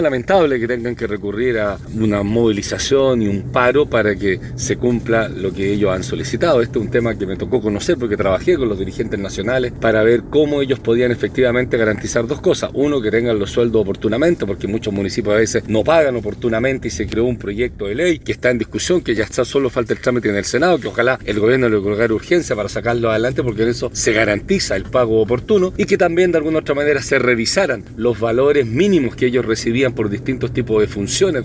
Lamentable que tengan que recurrir a una movilización y un paro para que se cumpla lo que ellos han solicitado. Este es un tema que me tocó conocer porque trabajé con los dirigentes nacionales para ver cómo ellos podían efectivamente garantizar dos cosas. Uno, que tengan los sueldos oportunamente, porque muchos municipios a veces no pagan oportunamente y se creó un proyecto de ley que está en discusión, que ya está, solo falta el trámite en el Senado, que ojalá el gobierno le colgara urgencia para sacarlo adelante, porque en eso se garantiza el pago oportuno, y que también de alguna otra manera se revisaran los valores mínimos que ellos recibían por distintos tipos de funciones